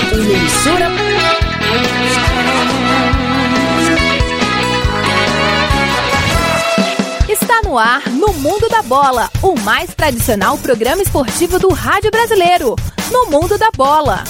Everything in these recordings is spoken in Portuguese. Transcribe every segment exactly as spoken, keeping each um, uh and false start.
Emissora está no ar No Mundo da Bola, o mais tradicional programa esportivo do rádio brasileiro. No Mundo da Bola.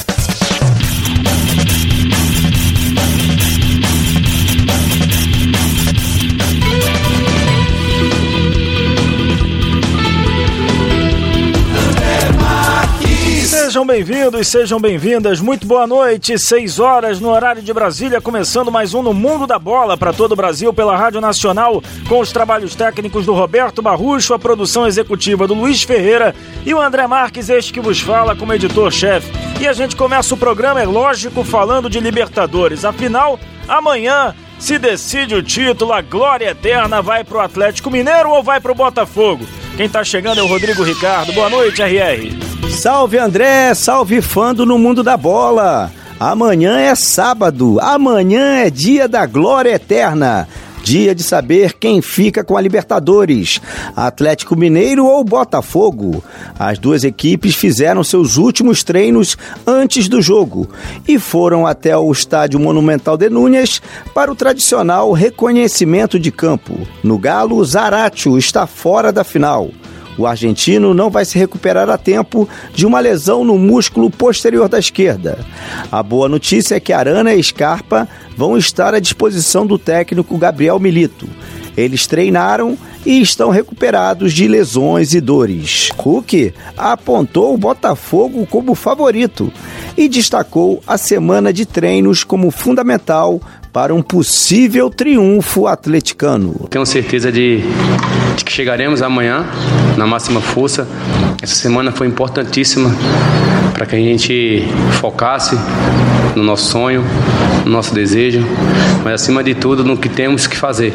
Sejam bem-vindos, sejam bem-vindas, muito boa noite, seis horas no horário de Brasília, começando mais um No Mundo da Bola para todo o Brasil pela Rádio Nacional, com os trabalhos técnicos do Roberto Barrucho, a produção executiva do Luiz Ferreira e o André Marques, este que vos fala como editor-chefe. E a gente começa o programa, é lógico, falando de Libertadores, afinal, amanhã se decide o título, a glória eterna vai pro Atlético Mineiro ou vai pro Botafogo? Quem tá chegando é o Rodrigo Ricardo, boa noite, R R. Salve André, salve fã do No Mundo da Bola. Amanhã é sábado, amanhã é dia da glória eterna. Dia de saber quem fica com a Libertadores, Atlético Mineiro ou Botafogo. As duas equipes fizeram seus últimos treinos antes do jogo e foram até o estádio Monumental de Núñez para o tradicional reconhecimento de campo. No Galo, Zaratio está fora da final. O argentino não vai se recuperar a tempo de uma lesão no músculo posterior da esquerda. A boa notícia é que Arana e Scarpa vão estar à disposição do técnico Gabriel Milito. Eles treinaram e estão recuperados de lesões e dores. Hulk apontou o Botafogo como favorito e destacou a semana de treinos como fundamental para um possível triunfo atleticano. Tenho certeza de, de que chegaremos amanhã na máxima força. Essa semana foi importantíssima para que a gente focasse no nosso sonho, no nosso desejo, mas acima de tudo no que temos que fazer.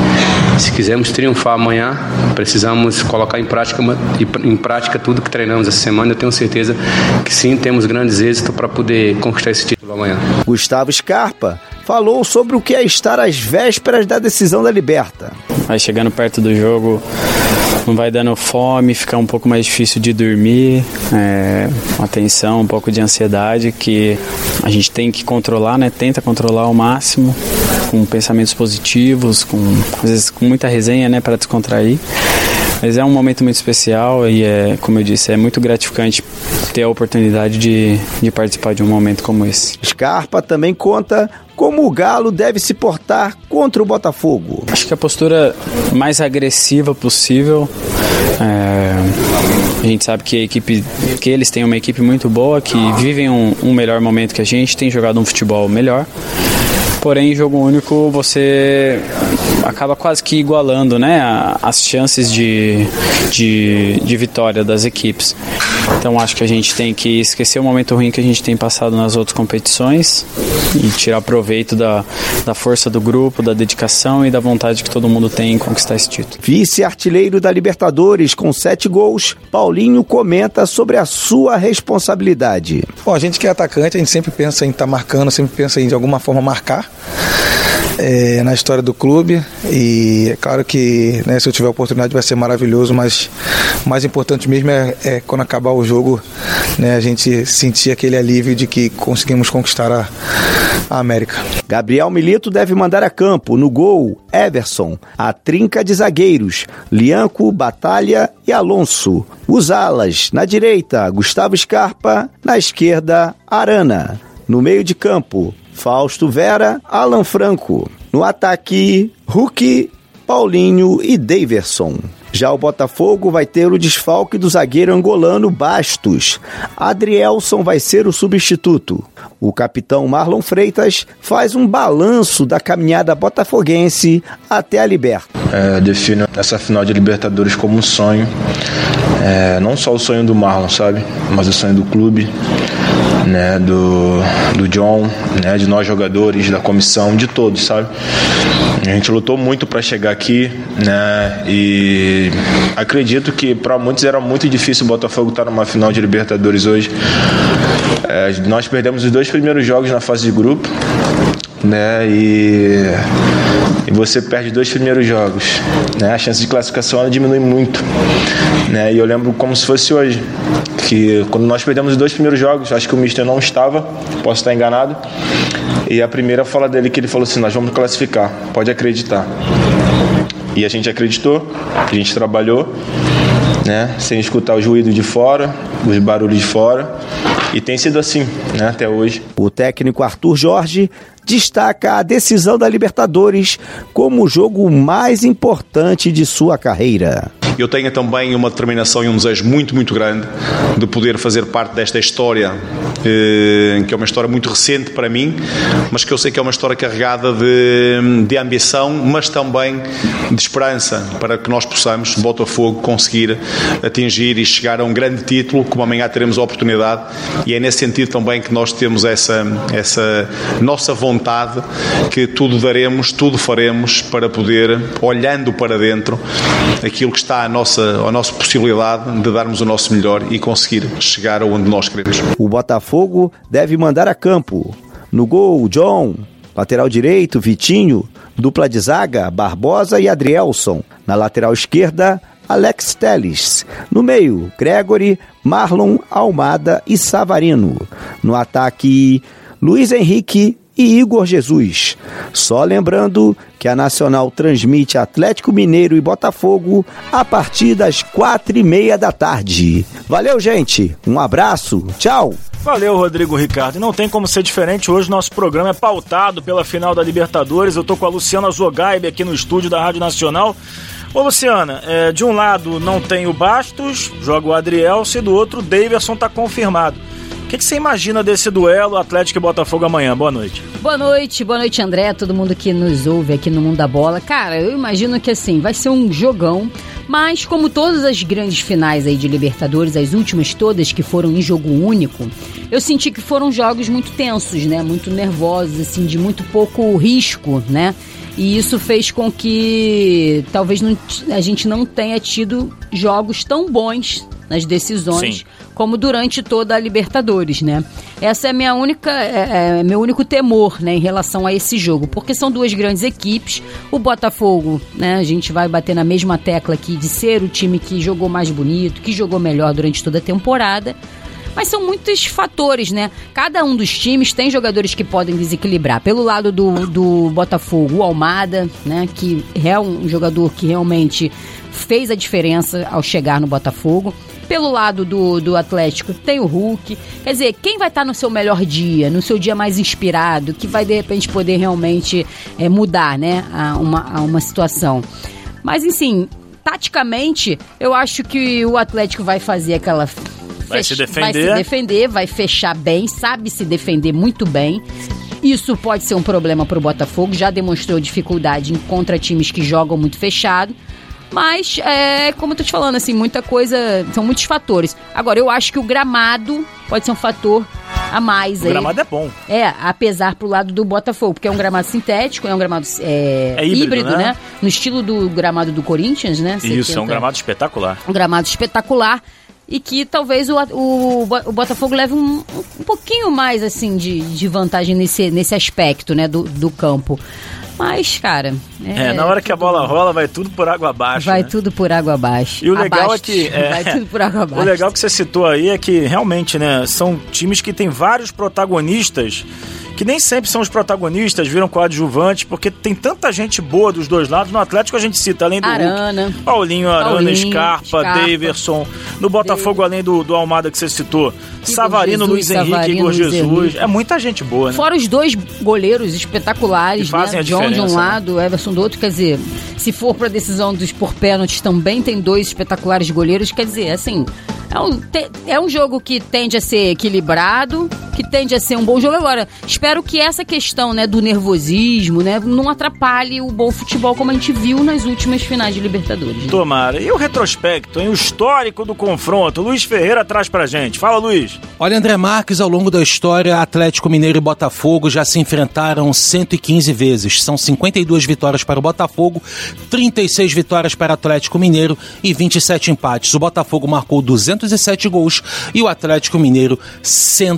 Se quisermos triunfar amanhã, precisamos colocar em prática, em prática tudo que treinamos essa semana. Eu tenho certeza que sim, temos grandes êxitos para poder conquistar esse título amanhã. Gustavo Scarpa falou sobre o que é estar às vésperas da decisão da Liberta. Vai chegando perto do jogo, não vai dando fome, fica um pouco mais difícil de dormir, é, uma tensão, um pouco de ansiedade que a gente tem que controlar, né? Tenta controlar ao máximo, com pensamentos positivos, com, às vezes com muita resenha, né, para descontrair. Mas é um momento muito especial e, é, como eu disse, é muito gratificante ter a oportunidade de, de participar de um momento como esse. Scarpa também conta como o Galo deve se portar contra o Botafogo. Acho que a postura mais agressiva possível. É, a gente sabe que a equipe, que eles têm uma equipe muito boa, que vivem um, um melhor momento que a gente, tem jogado um futebol melhor. Porém, em jogo único, você acaba quase que igualando, né, as chances de, de, de vitória das equipes. Então, acho que a gente tem que esquecer o momento ruim que a gente tem passado nas outras competições e tirar proveito da, da força do grupo, da dedicação e da vontade que todo mundo tem em conquistar esse título. Vice-artilheiro da Libertadores com sete gols, Paulinho comenta sobre a sua responsabilidade. Bom, a gente que é atacante, a gente sempre pensa em estar tá marcando, sempre pensa em de alguma forma marcar. É, na história do clube e é claro que, né, se eu tiver a oportunidade vai ser maravilhoso, mas o mais importante mesmo é, é quando acabar o jogo, né, a gente sentir aquele alívio de que conseguimos conquistar a, a América. Gabriel Milito deve mandar a campo no gol Everson, a trinca de zagueiros Lianco, Batalha e Alonso. Os alas, na direita Gustavo Scarpa, na esquerda Arana. No meio de campo Fausto Vera, Alan Franco. No ataque, Hulk, Paulinho e Daverson. Já o Botafogo vai ter o desfalque do zagueiro angolano Bastos. Adrielson vai ser o substituto. O capitão Marlon Freitas faz um balanço da caminhada botafoguense até a Liberta. É, defino essa final de Libertadores como um sonho. É, não só o sonho do Marlon, sabe? Mas o sonho do clube, né? Do, do John, né? De nós jogadores, da comissão, de todos, sabe? A gente lutou muito para chegar aqui, né? E acredito que para muitos era muito difícil o Botafogo estar numa final de Libertadores hoje. É, nós perdemos os dois primeiros jogos na fase de grupo, né? E, e você perde dois primeiros jogos, né? A chance de classificação ela diminui muito. né? E eu lembro como se fosse hoje, que quando nós perdemos os dois primeiros jogos, acho que o mister não estava, posso estar enganado, e a primeira fala dele que ele falou assim: nós vamos classificar, pode acreditar. E a gente acreditou, a gente trabalhou, né, sem escutar os ruídos de fora, os barulhos de fora, e tem sido assim, né, até hoje. O técnico Arthur Jorge destaca a decisão da Libertadores como o jogo mais importante de sua carreira. Eu tenho também uma determinação e um desejo muito, muito grande de poder fazer parte desta história, eh, que é uma história muito recente para mim, mas que eu sei que é uma história carregada de, de ambição, mas também de esperança, para que nós possamos, Botafogo, conseguir atingir e chegar a um grande título, como amanhã teremos a oportunidade, e é nesse sentido também que nós temos essa, essa nossa vontade, que tudo daremos, tudo faremos para poder, olhando para dentro, aquilo que está a nossa, a nossa possibilidade de darmos o nosso melhor e conseguir chegar aonde nós queremos. O Botafogo deve mandar a campo. No gol, John. Lateral direito, Vitinho. Dupla de zaga, Barbosa e Adrielson. Na lateral esquerda, Alex Telles. No meio, Gregory, Marlon, Almada e Savarino. No ataque, Luiz Henrique e Igor Jesus. Só lembrando que a Nacional transmite Atlético Mineiro e Botafogo a partir das quatro e meia da tarde. Valeu, gente. Um abraço. Tchau. Valeu, Rodrigo Ricardo. E não tem como ser diferente. Hoje nosso programa é pautado pela final da Libertadores. Eu tô com a Luciana Zogaib aqui no estúdio da Rádio Nacional. Ô, Luciana, é, de um lado não tem o Bastos, joga o Adrielson, e do outro o Daverson tá confirmado. O que, que você imagina desse duelo Atlético e Botafogo amanhã? Boa noite. Boa noite, boa noite, André, todo mundo que nos ouve aqui no Mundo da Bola. Cara, eu imagino que assim, vai ser um jogão, mas como todas as grandes finais aí de Libertadores, as últimas todas que foram em jogo único, eu senti que foram jogos muito tensos, né? Muito nervosos, assim, de muito pouco risco, né? E isso fez com que talvez não, a gente não tenha tido jogos tão bons nas decisões, sim, como durante toda a Libertadores, né? Essa é a minha única, é, é meu único temor, né, em relação a esse jogo, porque são duas grandes equipes. O Botafogo, né, a gente vai bater na mesma tecla aqui de ser o time que jogou mais bonito, que jogou melhor durante toda a temporada. Mas são muitos fatores, né? Cada um dos times tem jogadores que podem desequilibrar. Pelo lado do, do Botafogo, o Almada, né? Que é um jogador que realmente fez a diferença ao chegar no Botafogo. Pelo lado do, do Atlético, tem o Hulk. Quer dizer, quem vai estar no seu melhor dia, no seu dia mais inspirado, que vai, de repente, poder realmente é, mudar, né? A uma, a uma situação. Mas, enfim, taticamente, eu acho que o Atlético vai fazer aquela... Vai se defender. Vai se defender, vai fechar bem, sabe se defender muito bem. Isso pode ser um problema para o Botafogo, já demonstrou dificuldade contra times que jogam muito fechado. Mas, é, como eu tô te falando, assim, muita coisa, são muitos fatores. Agora, eu acho que o gramado pode ser um fator a mais. O aí. gramado é bom. É, apesar pro lado do Botafogo, porque é um gramado sintético, é um gramado é, é híbrido, híbrido, né? né? No estilo do gramado do Corinthians, né? Isso, setenta. É um gramado espetacular. Um gramado espetacular. E que talvez o, o, o Botafogo leve um, um pouquinho mais, assim, de, de vantagem nesse, nesse aspecto, né, do, do campo. Mas, cara... É, é na hora que a bola rola, vai tudo por água abaixo. Vai, né? Tudo por água abaixo. E o legal Abaixo, é que... É, vai tudo por água abaixo. O legal que você citou aí é que, realmente, né, são times que têm vários protagonistas, que nem sempre são os protagonistas, viram coadjuvantes, porque tem tanta gente boa dos dois lados. No Atlético a gente cita, além do Arana, Hulk, Paulinho, Arana, Paulinho, Scarpa, Scarpa, Daverson. No Botafogo, além do, do Almada que você citou, Igor Savarino, Jesus, Luiz Henrique, Savarino, Igor Luiz Jesus. Henrique. É muita gente boa, né? Fora os dois goleiros espetaculares, que fazem né? a John de um diferença, lado, né? Everson do outro. Quer dizer, se for pra decisão dos por pênaltis, também tem dois espetaculares goleiros. Quer dizer, assim... É um, te, é um jogo que tende a ser equilibrado, que tende a ser um bom jogo. Agora, espero que essa questão, né, do nervosismo, né, não atrapalhe o bom futebol como a gente viu nas últimas finais de Libertadores. Né? Tomara. E o retrospecto, hein? O histórico do confronto. Luiz Ferreira traz pra gente. Fala, Luiz. Olha, André Marques, ao longo da história, Atlético Mineiro e Botafogo já se enfrentaram cento e quinze vezes. São cinquenta e duas vitórias para o Botafogo, trinta e seis vitórias para o Atlético Mineiro e vinte e sete empates. O Botafogo marcou duzentos e sete gols e o Atlético Mineiro cento e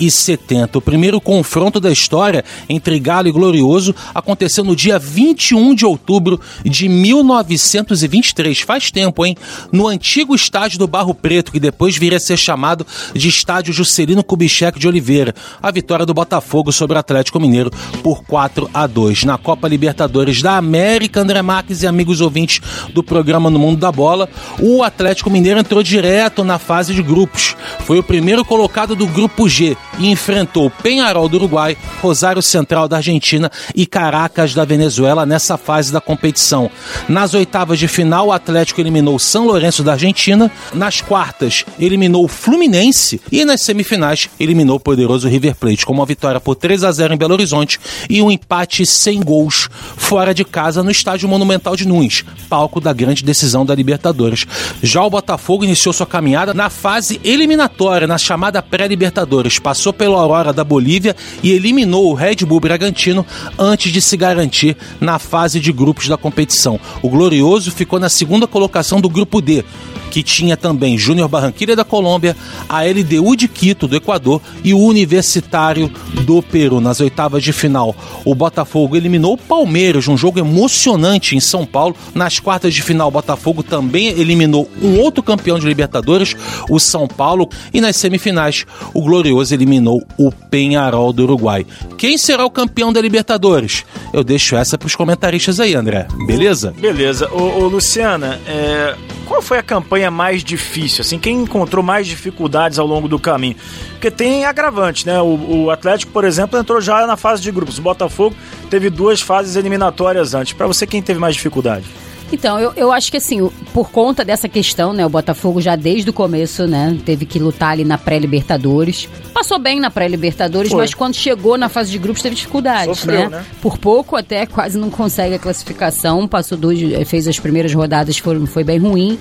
e setenta. O primeiro confronto da história entre Galo e Glorioso aconteceu no dia vinte e um de outubro de mil novecentos e vinte e três. Faz tempo, hein? No antigo estádio do Barro Preto, que depois viria a ser chamado de Estádio Juscelino Kubitschek de Oliveira. A vitória do Botafogo sobre o Atlético Mineiro por quatro a dois. Na Copa Libertadores da América, André Marques e amigos ouvintes do programa No Mundo da Bola, o Atlético Mineiro entrou direto na fase de grupos. Foi o primeiro colocado do Grupo G e enfrentou Peñarol do Uruguai, Rosário Central da Argentina e Caracas da Venezuela nessa fase da competição. Nas oitavas de final, o Atlético eliminou São Lourenço da Argentina, nas quartas eliminou o Fluminense e nas semifinais eliminou o poderoso River Plate, com uma vitória por três a zero em Belo Horizonte e um empate sem gols fora de casa no Estádio Monumental de Nunes, palco da grande decisão da Libertadores. Já o Botafogo iniciou sua caminhada na fase eliminatória, na chamada pré-Libertadores. Passou pelo Aurora da Bolívia e eliminou o Red Bull Bragantino antes de se garantir na fase de grupos da competição. O Glorioso ficou na segunda colocação do Grupo D, que tinha também Júnior Barranquilla da Colômbia, a L D U de Quito do Equador e o Universitário do Peru. Nas oitavas de final, o Botafogo eliminou o Palmeiras, um jogo emocionante em São Paulo. Nas quartas de final, o Botafogo também eliminou um outro campeão de Libertadores, o São Paulo, e nas semifinais, o Glorioso eliminou o Peñarol do Uruguai. Quem será o campeão da Libertadores? Eu deixo essa para os comentaristas aí, André. Beleza? Beleza. Ô, ô Luciana, é... qual foi a campanha mais difícil? Assim, quem encontrou mais dificuldades ao longo do caminho? Porque tem agravante, né? O, o Atlético, por exemplo, entrou já na fase de grupos. O Botafogo teve duas fases eliminatórias antes. Para você, quem teve mais dificuldade? Então, eu, eu acho que assim, por conta dessa questão, né, o Botafogo já desde o começo, né, teve que lutar ali na pré-Libertadores. Passou bem na pré-Libertadores, mas quando chegou na fase de grupos teve dificuldades, Sofreu, né? né? Por pouco até quase não consegue a classificação, passou dois, fez as primeiras rodadas, foi, foi bem ruim.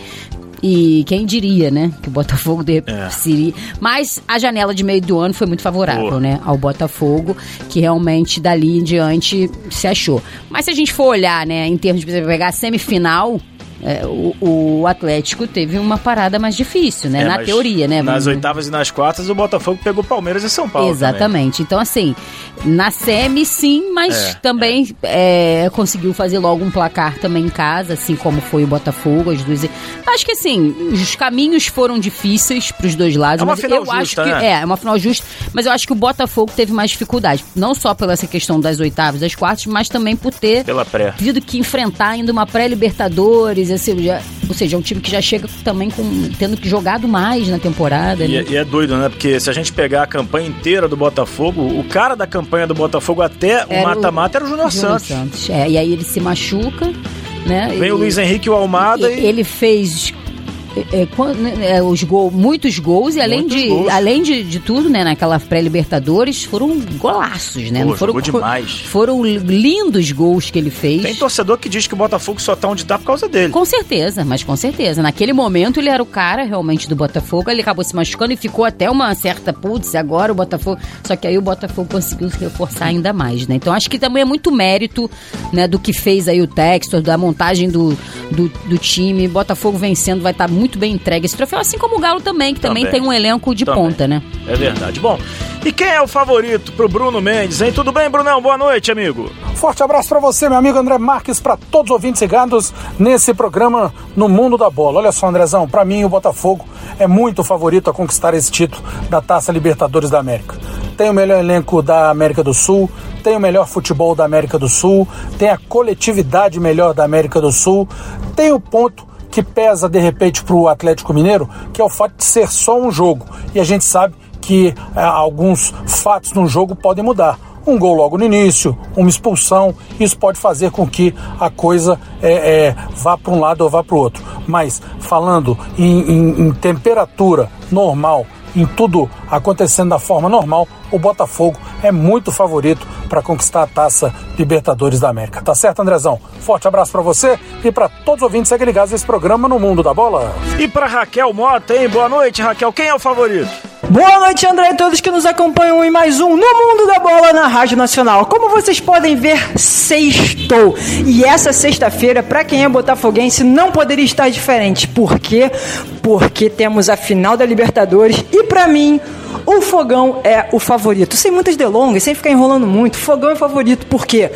E quem diria, né, que o Botafogo de... é. seria... Mas a janela de meio do ano foi muito favorável, Boa. né, ao Botafogo, que realmente dali em diante se achou. Mas se a gente for olhar, né, em termos de pegar a semifinal, é, o, o Atlético teve uma parada mais difícil, né, é, na teoria, né. Nas oitavas e nas quartas, o Botafogo pegou Palmeiras e São Paulo. Exatamente. Também. Então, assim, na semi, sim, mas é, também é. É, conseguiu fazer logo um placar também em casa, assim como foi o Botafogo, as duas. Acho que, assim, os caminhos foram difíceis para os dois lados. É uma mas final eu justa, acho que, né? É, é uma final justa, mas eu acho que o Botafogo teve mais dificuldade. Não só pela essa questão das oitavas, das quartas, mas também por ter pela pré. tido que enfrentar ainda uma pré-Libertadores, assim, já, ou seja, é um time que já chega também com, tendo que jogado mais na temporada. E, né? e é doido, né? Porque se a gente pegar a campanha inteira do Botafogo, o cara da campanha do Botafogo até o mata-mata era o Júnior Santos. Santos. É, e aí ele se machuca, né? Vem e, o Luiz Henrique e o Almada. E, e... Ele fez... É, é, os gol, muitos gols e além, de, gols. além de, de tudo, né, naquela pré-Libertadores foram golaços, né? Pô, Não foram, jogou demais. Foram lindos gols que ele fez. Tem torcedor que diz que o Botafogo só tá onde tá por causa dele. Com certeza, mas com certeza. Naquele momento ele era o cara realmente do Botafogo, ele acabou se machucando e ficou até uma certa putz, agora o Botafogo... Só que aí o Botafogo conseguiu se reforçar ainda mais, né? Então acho que também é muito mérito, né, do que fez aí o Textor, da montagem do, do, do time. Botafogo vencendo, vai estar tá muito bem entregue esse troféu, assim como o Galo também, que também, também tem um elenco de também. ponta, né? É verdade. Bom, e quem é o favorito pro Bruno Mendes, hein? Tudo bem, Brunão? Boa noite, amigo. Forte abraço pra você, meu amigo André Marques, pra todos os ouvintes ligados nesse programa No Mundo da Bola. Olha só, Andrezão, pra mim o Botafogo é muito favorito a conquistar esse título da Taça Libertadores da América. Tem o melhor elenco da América do Sul, tem o melhor futebol da América do Sul, tem a coletividade melhor da América do Sul, tem o ponto que pesa de repente para o Atlético Mineiro, que é o fato de ser só um jogo. E a gente sabe que é, alguns fatos no jogo podem mudar. Um gol logo no início, uma expulsão, isso pode fazer com que a coisa é, é, vá para um lado ou vá para o outro. Mas falando em, em, em temperatura normal, em tudo acontecendo da forma normal, o Botafogo é muito favorito para conquistar a Taça Libertadores da América. Tá certo, Andrezão? Forte abraço para você e para todos os ouvintes que ligados nesse programa No Mundo da Bola. E para Raquel Mota, hein? Boa noite, Raquel. Quem é o favorito? Boa noite, André, e todos que nos acompanham em mais um No Mundo da Bola na Rádio Nacional. Como vocês podem ver, sextou. E essa sexta-feira, para quem é botafoguense, não poderia estar diferente. Por quê? Porque temos a final da Libertadores e, para mim, o Fogão é o favorito. Sem muitas delongas, sem ficar enrolando muito, o Fogão é o favorito, por quê?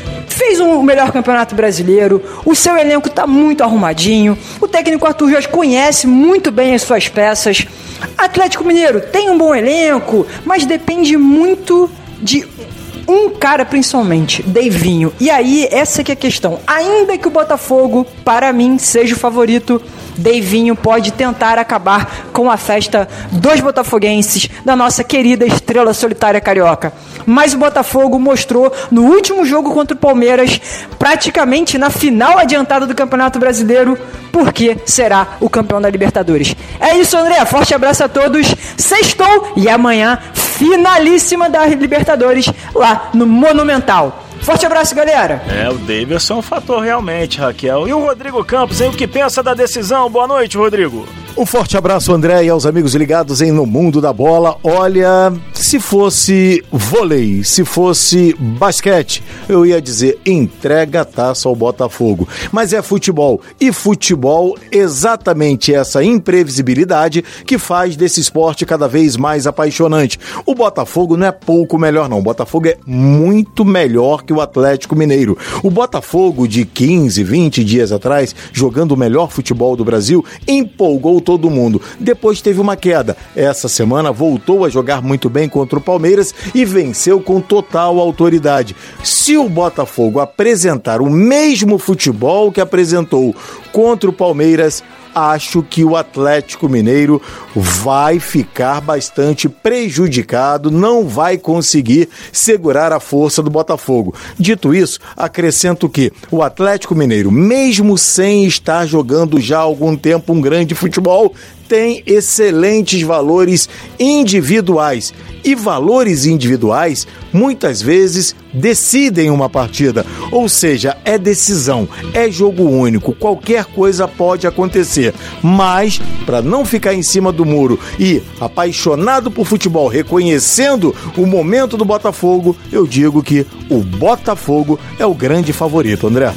Fez um, o melhor campeonato brasileiro, o seu elenco está muito arrumadinho, o técnico Arthur Jorge conhece muito bem as suas peças. Atlético Mineiro tem um bom elenco, mas depende muito de um cara principalmente, Deivinho. E aí, essa que é a questão. Ainda que o Botafogo, para mim, seja o favorito, Deivinho pode tentar acabar com a festa dos botafoguenses, da nossa querida estrela solitária carioca. Mas o Botafogo mostrou no último jogo contra o Palmeiras, praticamente na final adiantada do Campeonato Brasileiro, porque será o campeão da Libertadores. É isso, André. Forte abraço a todos. Sextou e amanhã, finalíssima da Libertadores lá no Monumental. Forte abraço, galera. É, o Davidson é um fator realmente, Raquel. E o Rodrigo Campos, hein? O que pensa da decisão? Boa noite, Rodrigo. Um forte abraço, André, e aos amigos ligados em No Mundo da Bola. Olha, se fosse vôlei, se fosse basquete, eu ia dizer entrega a taça ao Botafogo. Mas é futebol, e futebol exatamente essa imprevisibilidade que faz desse esporte cada vez mais apaixonante. O Botafogo não é pouco melhor não, o Botafogo é muito melhor que o Atlético Mineiro. O Botafogo de quinze, vinte dias atrás, jogando o melhor futebol do Brasil, empolgou todo mundo. Depois teve uma queda. Essa semana voltou a jogar muito bem contra o Palmeiras e venceu com total autoridade. Se o Botafogo apresentar o mesmo futebol que apresentou contra o Palmeiras, acho que o Atlético Mineiro vai ficar bastante prejudicado, não vai conseguir segurar a força do Botafogo. Dito isso, acrescento que o Atlético Mineiro, mesmo sem estar jogando já há algum tempo um grande futebol, tem excelentes valores individuais. E valores individuais, muitas vezes, decidem uma partida. Ou seja, é decisão, é jogo único, qualquer coisa pode acontecer. Mas, para não ficar em cima do muro e apaixonado por futebol, reconhecendo o momento do Botafogo, eu digo que o Botafogo é o grande favorito, André.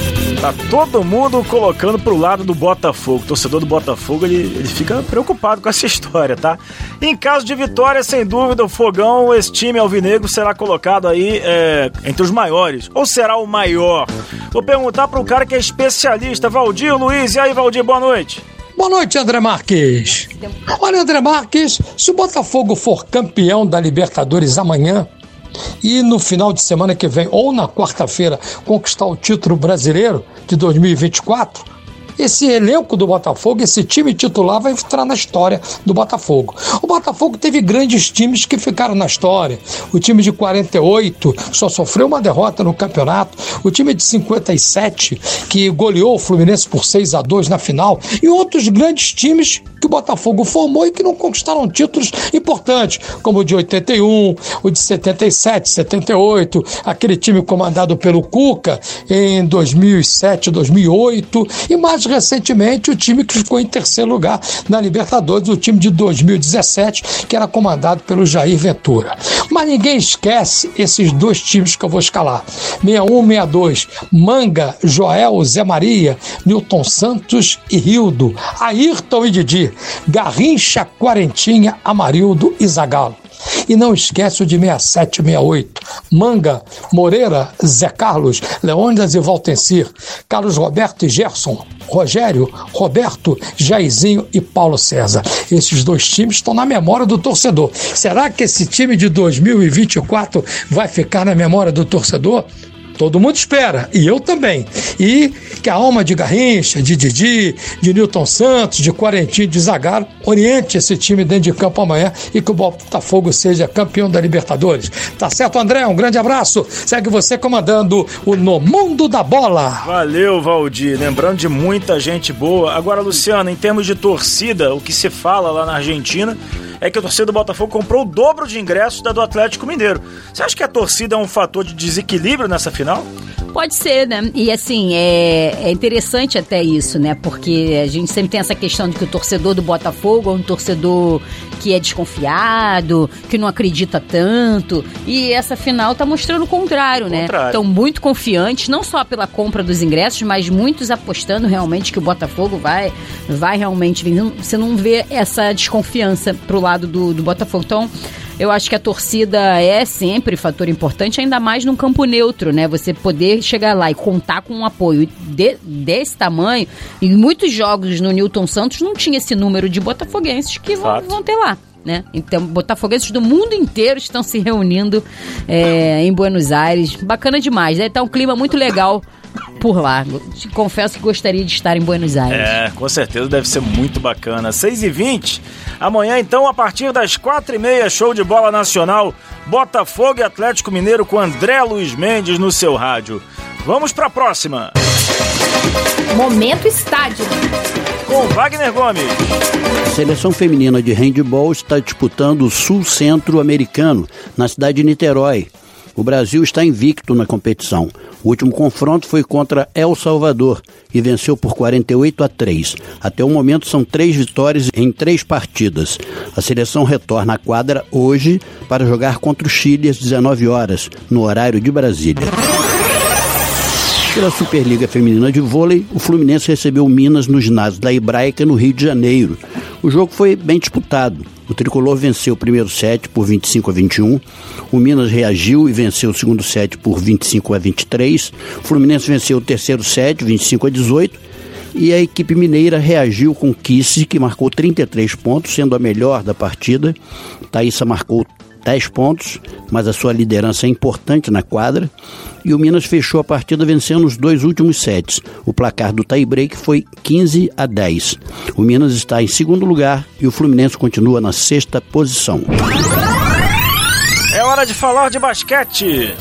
Tá todo mundo colocando pro lado do Botafogo. O torcedor do Botafogo, ele, ele fica preocupado com essa história, tá? Em caso de vitória, sem dúvida, o Fogão, esse time alvinegro, será colocado aí é, entre os maiores. Ou será o maior? Vou perguntar pro cara que é especialista, Valdir Luiz. E aí, Valdir, boa noite. Boa noite, André Marques. Olha, André Marques, se o Botafogo for campeão da Libertadores amanhã, e no final de semana que vem, ou na quarta-feira, conquistar o título brasileiro de dois mil e vinte e quatro, esse elenco do Botafogo, esse time titular vai entrar na história do Botafogo. O Botafogo teve grandes times que ficaram na história. O time de quarenta e oito só sofreu uma derrota no campeonato. O time de cinquenta e sete, que goleou o Fluminense por seis a dois na final. E outros grandes times que o Botafogo formou e que não conquistaram títulos importantes, como o de oitenta e um, o de setenta e sete, setenta e oito, aquele time comandado pelo Cuca em dois mil e sete, dois mil e oito, e mais recentemente o time que ficou em terceiro lugar na Libertadores, o time de dois mil e dezessete, que era comandado pelo Jair Ventura. Mas ninguém esquece esses dois times que eu vou escalar. sessenta e um, sessenta e dois, Manga, Joel, Zé Maria, Nilton Santos e Rildo, Ayrton e Didi, Garrincha, Quarentinha, Amarildo e Zagallo. E não esquece o de sessenta e sete, sessenta e oito, Manga, Moreira, Zé Carlos, Leônidas e Valtencir, Carlos Roberto e Gerson, Rogério, Roberto, Jairzinho e Paulo César. Esses dois times estão na memória do torcedor. Será que esse time de dois mil e vinte e quatro vai ficar na memória do torcedor? Todo mundo espera, e eu também. E que a alma de Garrincha, de Didi, de Nilton Santos, de Quarentinho, de Zagallo, oriente esse time dentro de campo amanhã e que o Botafogo seja campeão da Libertadores. Tá certo, André? Um grande abraço. Segue você comandando o No Mundo da Bola. Valeu, Valdir. Lembrando de muita gente boa. Agora, Luciano, em termos de torcida, o que se fala lá na Argentina é que a torcida do Botafogo comprou o dobro de ingressos da do Atlético Mineiro. Você acha que a torcida é um fator de desequilíbrio nessa final? Pode ser, né? E assim, é, é interessante até isso, né? Porque a gente sempre tem essa questão de que o torcedor do Botafogo é um torcedor que é desconfiado, que não acredita tanto. E essa final tá mostrando o contrário, né? Contrário. Estão muito confiantes, não só pela compra dos ingressos, mas muitos apostando realmente que o Botafogo vai, vai realmente vir. Você não vê essa desconfiança pro lado lado do, do Botafogo. Então, eu acho que a torcida é sempre fator importante, ainda mais num campo neutro, né? Você poder chegar lá e contar com um apoio de, desse tamanho. Em muitos jogos no Newton Santos não tinha esse número de botafoguenses que vão, vão ter lá. Né? Então, botafoguenses do mundo inteiro estão se reunindo é, em Buenos Aires. Bacana demais, né? Tá um clima muito legal por lá. Confesso que gostaria de estar em Buenos Aires. É, com certeza deve ser muito bacana. seis e vinte, amanhã então, a partir das quatro e meia, show de bola nacional, Botafogo e Atlético Mineiro com André Luiz Mendes no seu rádio. Vamos pra próxima. Momento Estádio. Com Wagner Gomes. A seleção feminina de handebol está disputando o Sul-Centro-Americano, na cidade de Niterói. O Brasil está invicto na competição. O último confronto foi contra El Salvador e venceu por quarenta e oito a três. Até o momento são três vitórias em três partidas. A seleção retorna à quadra hoje para jogar contra o Chile às dezenove horas, no horário de Brasília. Pela Superliga Feminina de Vôlei, o Fluminense recebeu o Minas no ginásio da Hebraica, no Rio de Janeiro. O jogo foi bem disputado. O tricolor venceu o primeiro set por vinte e cinco a vinte e um. O Minas reagiu e venceu o segundo set por vinte e cinco a vinte e três. O Fluminense venceu o terceiro set, vinte e cinco a dezoito. E a equipe mineira reagiu com Kissi, que marcou trinta e três pontos, sendo a melhor da partida. Thaísa marcou dez pontos, mas a sua liderança é importante na quadra. E o Minas fechou a partida vencendo os dois últimos sets. O placar do tie-break foi quinze a dez. O Minas está em segundo lugar e o Fluminense continua na sexta posição. É hora de falar de basquete.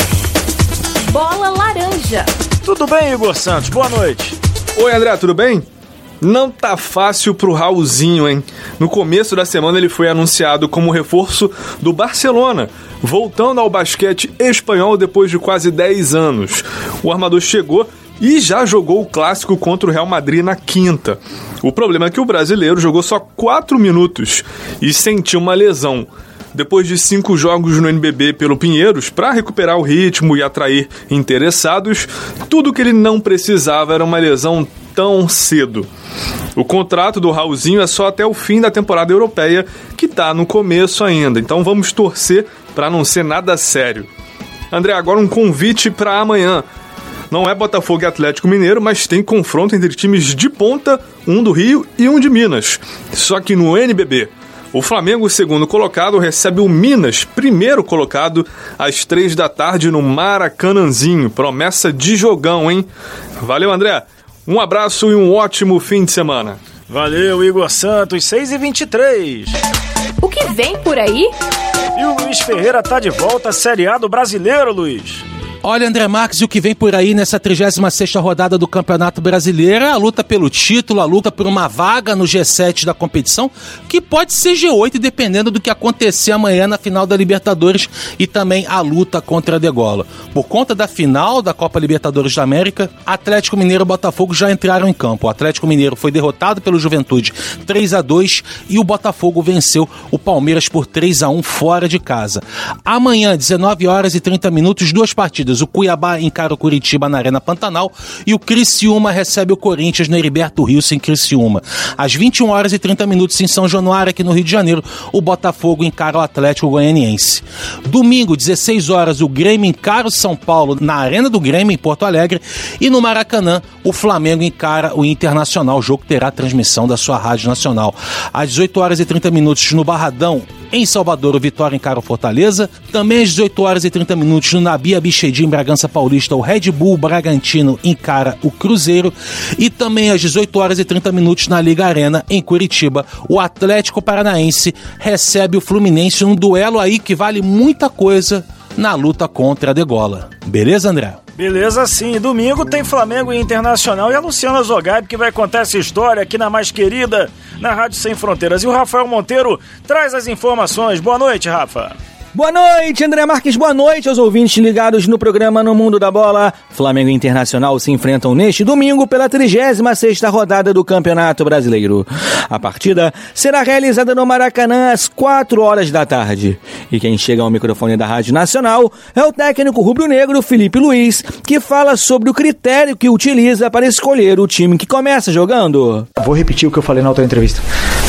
Bola laranja. Tudo bem, Igor Santos? Boa noite. Oi, André, tudo bem? Não tá fácil pro Raulzinho, hein? No começo da semana ele foi anunciado como reforço do Barcelona, voltando ao basquete espanhol depois de quase dez anos. O armador chegou e já jogou o clássico contra o Real Madrid na quinta. O problema é que o brasileiro jogou só quatro minutos e sentiu uma lesão. Depois de cinco jogos no N B B pelo Pinheiros, para recuperar o ritmo e atrair interessados, tudo que ele não precisava era uma lesão tão cedo. O contrato do Raulzinho é só até o fim da temporada europeia, que está no começo ainda, então vamos torcer para não ser nada sério. André, agora um convite para amanhã. Não é Botafogo e Atlético Mineiro, mas tem confronto entre times de ponta, um do Rio e um de Minas. Só que no N B B. O Flamengo, segundo colocado, recebe o Minas, primeiro colocado, às três da tarde no Maracanãzinho. Promessa de jogão, hein? Valeu, André. Um abraço e um ótimo fim de semana. Valeu, Igor Santos, seis e vinte e três. O que vem por aí? E o Luiz Ferreira tá de volta à Série A do Brasileiro, Luiz. Olha, André Marques, e o que vem por aí nessa trigésima sexta rodada do Campeonato Brasileiro é a luta pelo título, a luta por uma vaga no G sete da competição, que pode ser G oito, dependendo do que acontecer amanhã na final da Libertadores, e também a luta contra a degola. Por conta da final da Copa Libertadores da América, Atlético Mineiro e Botafogo já entraram em campo. O Atlético Mineiro foi derrotado pelo Juventude três a dois e o Botafogo venceu o Palmeiras por três a um fora de casa. Amanhã, dezenove horas e trinta minutos, duas partidas. O Cuiabá encara o Curitiba na Arena Pantanal e o Criciúma recebe o Corinthians no Heriberto Wilson em Criciúma. Às vinte e uma horas e trinta minutos em São Januário, aqui no Rio de Janeiro, o Botafogo encara o Atlético Goianiense. Domingo, dezesseis horas, o Grêmio encara o São Paulo na Arena do Grêmio, em Porto Alegre, e no Maracanã, o Flamengo encara o Internacional. O jogo terá transmissão da sua Rádio Nacional. Às dezoito horas e trinta minutos, no Barradão, em Salvador, o Vitória encara o Fortaleza. Também às dezoito horas e trinta minutos, no Nabi Abichedi, em Bragança Paulista, o Red Bull Bragantino encara o Cruzeiro. E também às dezoito horas e trinta minutos, na Liga Arena, em Curitiba, o Atlético Paranaense recebe o Fluminense, um duelo aí que vale muita coisa na luta contra a degola. Beleza, André? Beleza, sim. Domingo tem Flamengo e Internacional e a Luciana Zogaib que vai contar essa história aqui na mais querida, na Rádio Sem Fronteiras. E o Rafael Monteiro traz as informações. Boa noite, Rafa. Boa noite, André Marques, boa noite aos ouvintes ligados no programa No Mundo da Bola. Flamengo e Internacional se enfrentam neste domingo pela trigésima sexta rodada do Campeonato Brasileiro. A partida será realizada no Maracanã às quatro horas da tarde. E quem chega ao microfone da Rádio Nacional é o técnico rubro-negro Felipe Luiz, que fala sobre o critério que utiliza para escolher o time que começa jogando. Vou repetir o que eu falei na outra entrevista.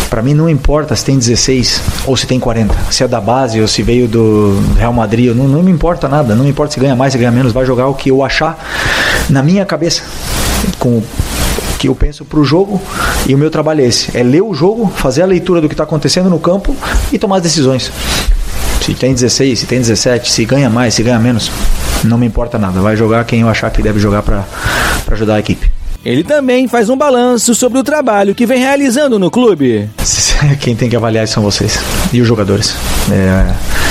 Para mim não importa se tem dezesseis ou se tem quarenta, se é da base ou se veio do Real Madrid, não, não me importa nada, não me importa se ganha mais, se ganha menos, vai jogar o que eu achar na minha cabeça, com o que eu penso pro jogo, e o meu trabalho é esse, é ler o jogo, fazer a leitura do que está acontecendo no campo e tomar as decisões. Se tem dezesseis, se tem dezessete, se ganha mais, se ganha menos, não me importa nada, vai jogar quem eu achar que deve jogar para ajudar a equipe. Ele também faz um balanço sobre o trabalho que vem realizando no clube. Quem tem que avaliar são vocês e os jogadores. É,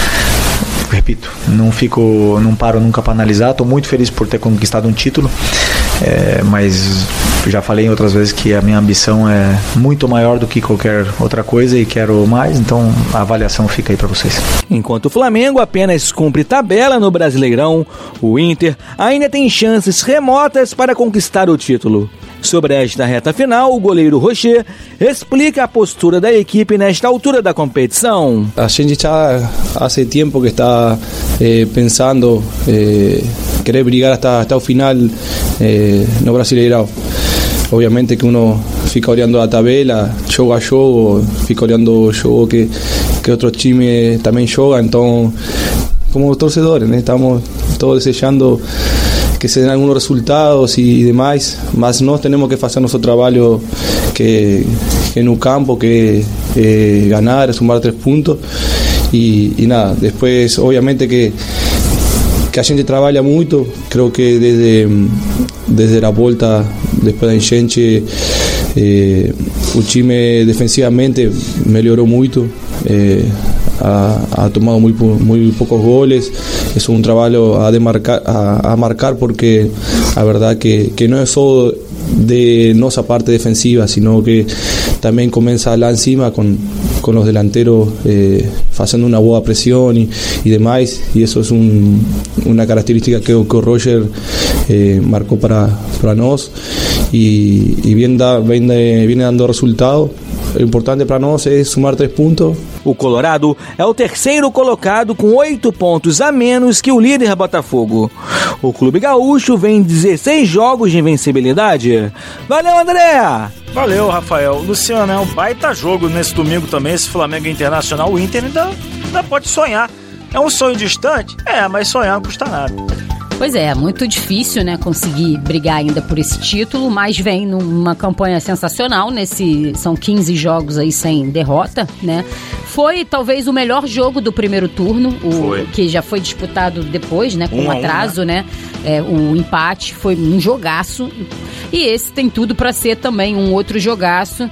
repito, não fico, não paro nunca para analisar. Estou muito feliz por ter conquistado um título, é, mas já falei em outras vezes que a minha ambição é muito maior do que qualquer outra coisa e quero mais, então a avaliação fica aí para vocês. Enquanto o Flamengo apenas cumpre tabela no Brasileirão, o Inter ainda tem chances remotas para conquistar o título. Sobre esta reta final, o goleiro Rocher explica a postura da equipe nesta altura da competição. A gente já há tempo que está eh, pensando eh, querer brigar hasta, hasta o final eh, no Brasileirão. Obviamente que uno fica olhando a tabela, jogo a jogo, fica olhando o jogo que, que outro time também joga, então como torcedores, né, estamos todos desejando que se den algunos resultados y demás, mas nós tenemos que hacer nuestro trabajo que, que en un campo, que eh, ganar, sumar tres puntos y, y nada, después obviamente que, que a gente trabalha muito, creo que desde, desde la volta, después da enchente, eh, o time defensivamente melhorou muito, eh, ha, ha tomado muy, muy pocos goles, es un trabajo a, demarcar, a, a marcar porque la verdad que, que no es solo de nuestra parte defensiva, sino que también comienza lá encima con, con los delanteros eh, haciendo una buena presión y, y demás, y eso es un, una característica que, que Roger eh, marcó para, para nós y, y viene, da, viene, viene dando resultados. O importante para nós é somar três pontos. O Colorado é o terceiro colocado com oito pontos a menos que o líder Botafogo. O Clube Gaúcho vem dezesseis jogos de invencibilidade. Valeu, André! Valeu, Rafael. Luciano, é um baita jogo nesse domingo também, esse Flamengo Internacional. O Inter ainda, ainda pode sonhar. É um sonho distante? É, mas sonhar não custa nada. Pois é, muito difícil, né, conseguir brigar ainda por esse título, mas vem numa campanha sensacional, nesse, são quinze jogos aí sem derrota, né? Foi talvez o melhor jogo do primeiro turno, o que já foi disputado depois, né, com um atraso, um, né? né? É, o empate foi um jogaço, e esse tem tudo para ser também um outro jogaço.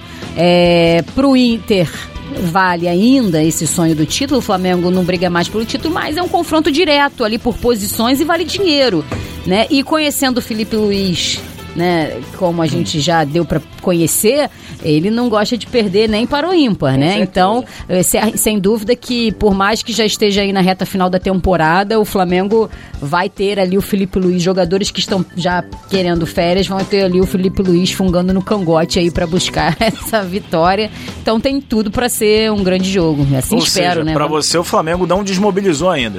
É, pro Inter vale ainda esse sonho do título, o Flamengo não briga mais pelo título, mas é um confronto direto ali por posições e vale dinheiro, né? E conhecendo o Felipe Luiz, né, como a gente já deu para conhecer, ele não gosta de perder nem para o ímpar, né? Então, sem dúvida que por mais que já esteja aí na reta final da temporada, o Flamengo vai ter ali o Felipe Luiz, jogadores que estão já querendo férias, vão ter ali o Felipe Luiz fungando no cangote aí para buscar essa vitória. Então tem tudo para ser um grande jogo, assim Ou espero, seja, né? Para você o Flamengo não desmobilizou ainda.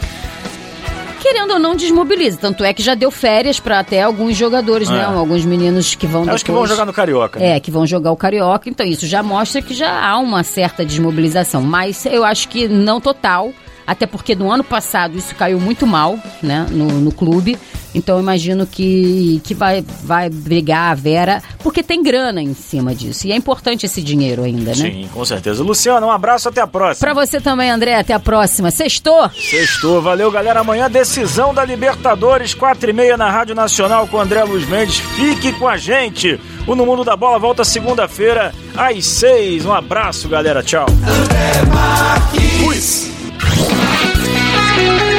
Querendo ou não, desmobiliza. Tanto é que já deu férias para até alguns jogadores, é. né? Alguns meninos que vão depois... Acho que vão jogar no Carioca. Né? É, que vão jogar o Carioca. Então isso já mostra que já há uma certa desmobilização. Mas eu acho que não total. Até porque no ano passado isso caiu muito mal, né? No, no clube. Então eu imagino que, que vai, vai brigar a Vera, porque tem grana em cima disso. E é importante esse dinheiro ainda, né? Sim, com certeza. Luciano, um abraço, até a próxima. Pra você também, André, até a próxima. Sextou? Sextou, valeu, galera. Amanhã, decisão da Libertadores, quatro e meia na Rádio Nacional com André Luiz Mendes. Fique com a gente. O No Mundo da Bola volta segunda-feira às seis. Um abraço, galera. Tchau. André Marques. Fui.